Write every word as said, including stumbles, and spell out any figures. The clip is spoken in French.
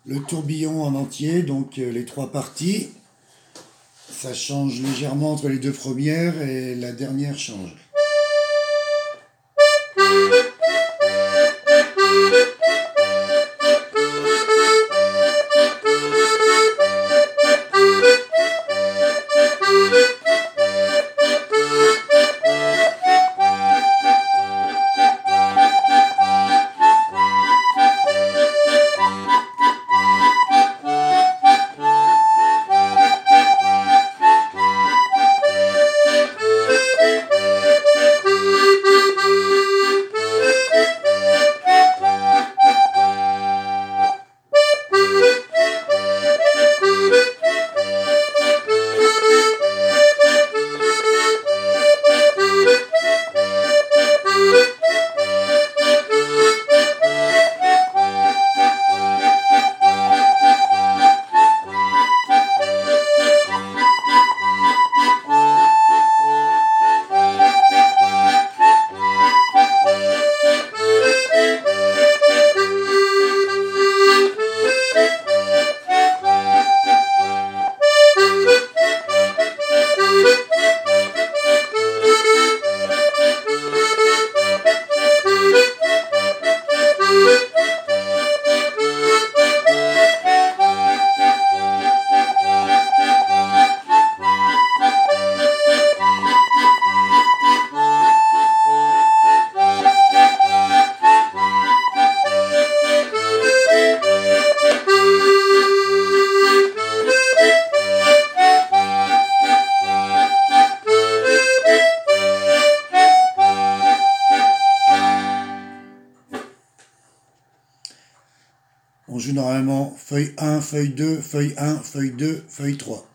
le tourbillon en entier, donc euh, les trois parties. Ça change légèrement entre les deux premières et la dernière change. On joue normalement feuille un, feuille deux, feuille un, feuille deux, feuille trois.